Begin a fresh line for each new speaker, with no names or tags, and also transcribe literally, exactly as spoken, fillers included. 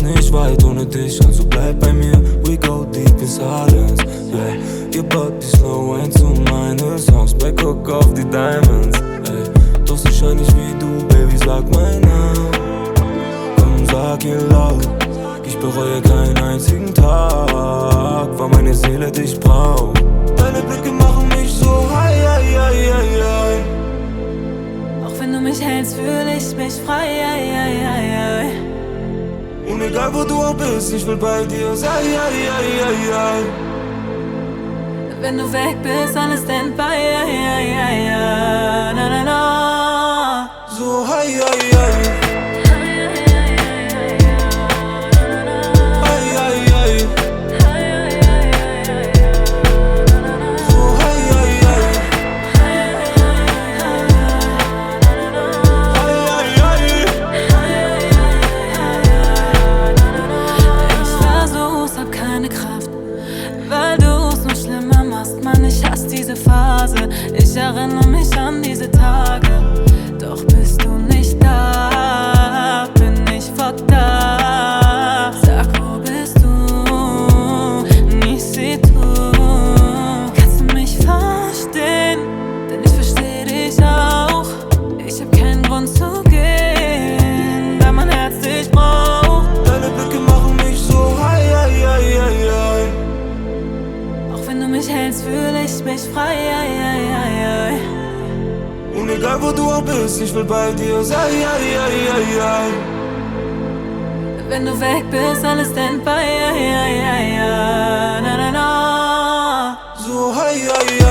nicht weit ohne dich, also bleib bei mir. We go deep in silence, yeah. Ihr Body slow ein zu meinen Songs, Back hook auf die Diamonds, ey. Doch sie scheint nicht wie du, Baby, sag mein Namen. Komm, sag ihr laut, ich bereue keinen einzigen Tag, weil meine Seele dich braucht. Deine Blicke machen mich so high, high, high, high, high.
Auch wenn du mich hältst, fühl ich mich frei, high, high, high, high.
Und egal wo du auch bist, ich will bei dir sein, high, high, high, high.
Wenn du weg bist, alles Standby, high, high, high, high. Na, na, na.
So high, high, high.
Phase. Ich erinnere mich an diese Tage, doch bist du nicht da, bin ich fucked up. Sag, wo bist du? Ich seh du. Kannst du mich verstehen? Denn ich versteh dich auch. Ich hab keinen Grund zu gehen, da mein Herz dich braucht.
Deine Blicke machen mich so high, high, high, high, high.
Auch wenn du mich hältst, fühl ich mich frei, ai, ai, ai, ai.
Und egal wo du auch bist, ich will bei dir sein, ai, ai, ai, ai.
Wenn du weg bist, alles Standby, ai, ai, ai, ai. Na, na, na.
So high, high,